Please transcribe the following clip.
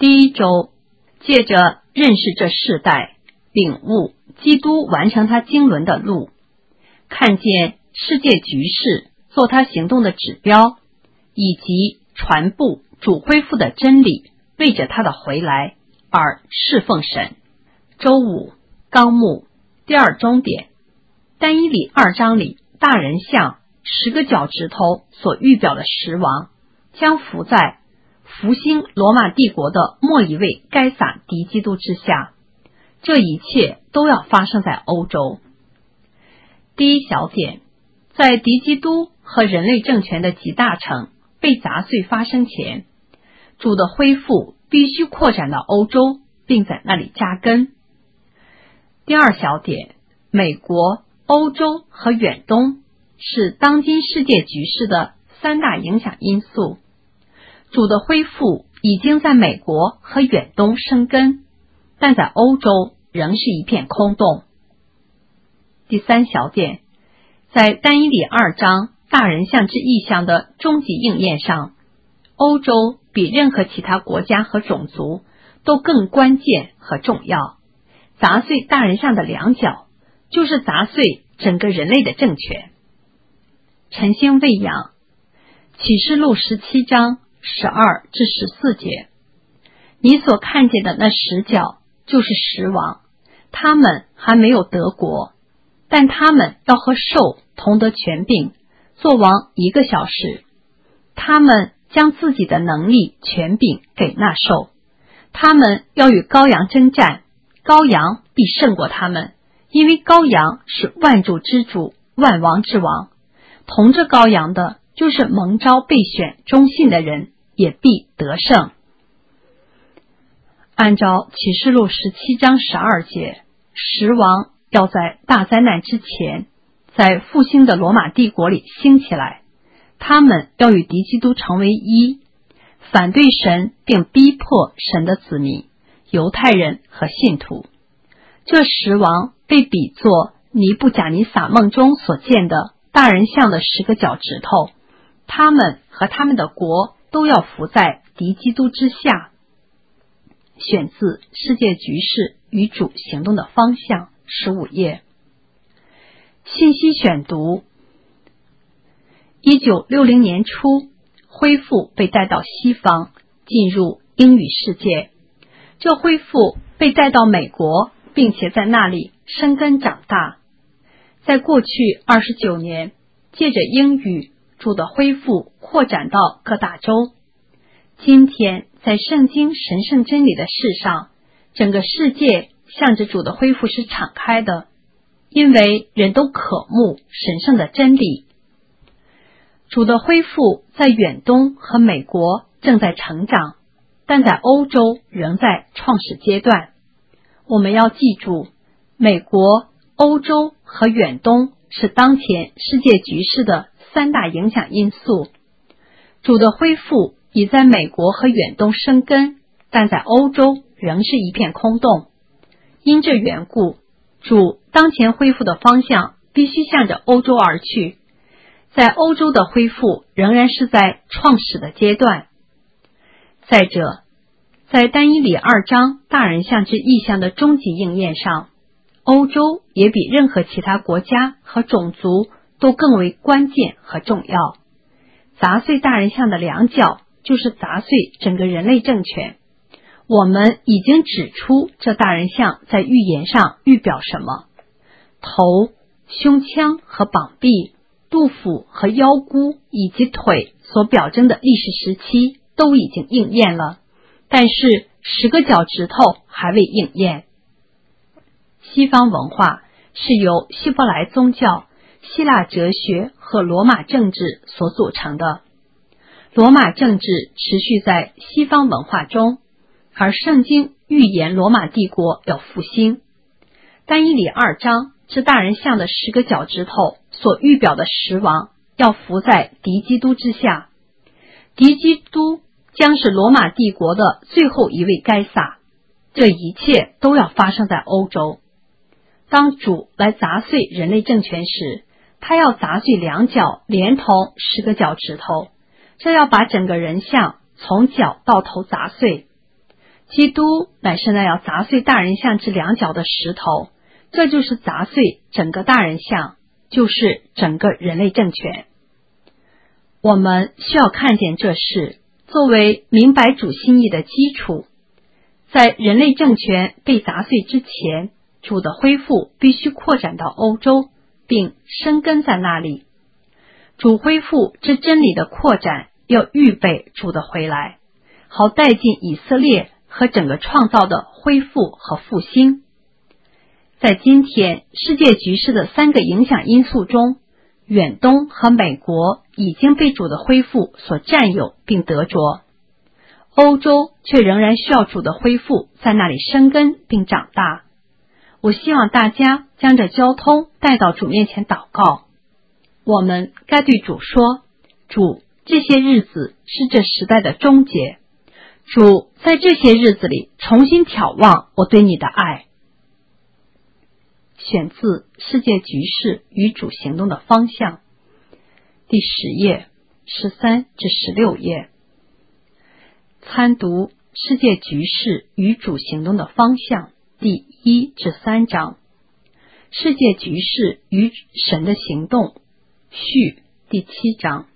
第一周，借着认识这世代，领悟基督完成他经纶的路，看见世界局势做他行动的指标，以及传布主恢复的真理，为着他的回来而侍奉神。周五，纲目第二中点，但以理2章里大人像10个脚趾头所预表的10王，将伏在复兴罗马帝国的末一位该撒敌基督之下。这一切都要发生在欧洲。第一小点，在敌基督和人类政权的集大成被砸碎发生前，主的恢复必须扩展到欧洲，并在那里扎根。第二小点，美国、欧洲和远东是当今世界局势的3大影响因素。主的恢复已经在美国和远东生根，但在欧洲仍是一片空洞。第三小点，在但以理2章大人像之意象的终极应验上，欧洲比任何其他国家和种族都更关键和重要。砸碎大人像的2角，就是砸碎整个人类的政权。晨星喂养，启示录17章12至14节，你所看见的那10角就是10王，他们还没有得国，但他们要和兽同得权柄，做王1个小时。他们将自己的能力权柄给那兽，他们要与羔羊征战，羔羊必胜过他们，因为羔羊是万主之主，万王之王。同着羔羊的就是蒙召备选忠信的人，也必得胜。按照启示录17章12节，10王要在大灾难之前，在复兴的罗马帝国里兴起来，他们要与敌基督成为一，反对神并逼迫神的子民，犹太人和信徒。这10王被比作尼布甲尼撒梦中所见的大人像的10个脚趾头，他们和他们的国都要伏在敌基督之下。选自世界局势与主行动的方向15页。信息选读。1960年初，恢复被带到西方，进入英语世界。这恢复被带到美国，并且在那里生根长大。在过去29年，借着英语，主的恢复扩展到各大洲。今天在圣经神圣真理的事上，整个世界向着主的恢复是敞开的，因为人都渴慕神圣的真理。主的恢复在远东和美国正在成长，但在欧洲仍在创始阶段。我们要记住，美国、欧洲和远东是当前世界局势的3大影响因素。主的恢复已在美国和远东生根，但在欧洲仍是一片空洞。因这缘故，主当前恢复的方向必须向着欧洲而去。在欧洲的恢复仍然是在创始的阶段。再者，在但以理2章大人像之意象的终极应验上，欧洲也比任何其他国家和种族都更为关键和重要。砸碎大人像的2角，就是砸碎整个人类政权。我们已经指出这大人像在预言上预表什么。头、胸腔和膀臂、肚腹和腰箍以及腿所表征的历史时期都已经应验了，但是10个脚趾头还未应验。西方文化是由希伯来宗教、希腊哲学和罗马政治所组成的。罗马政治持续在西方文化中，而圣经预言罗马帝国要复兴。但以理2章之大人像的10个脚趾头所预表的10王要伏在敌基督之下。敌基督将是罗马帝国的最后一位该撒。这一切都要发生在欧洲。当主来砸碎人类政权时，他要砸碎2角连同10个脚趾头，这要把整个人像从脚到头砸碎。 基督乃是那要砸碎大人像之两脚的石头，这就是砸碎整个大人像，就是整个人类政权。我们需要看见这事作为明白主心意的基础。在人类政权被砸碎之前，主的恢复必须扩展到欧洲，并生根在那里。主恢复之真理的扩展要预备主的回来，好带进以色列和整个创造的恢复和复兴。在今天世界局势的三个影响因素中，远东和美国已经被主的恢复所占有并得着，欧洲却仍然需要主的恢复在那里生根并长大。我希望大家将这交通带到主面前祷告。我们该对主说，主，这些日子是这时代的终结，主在这些日子里重新眺望我对你的爱。选自世界局势与主行动的方向，第10页13至16页。参读世界局势与主行动的方向第1至3章，世界局势与神的行动序第7章。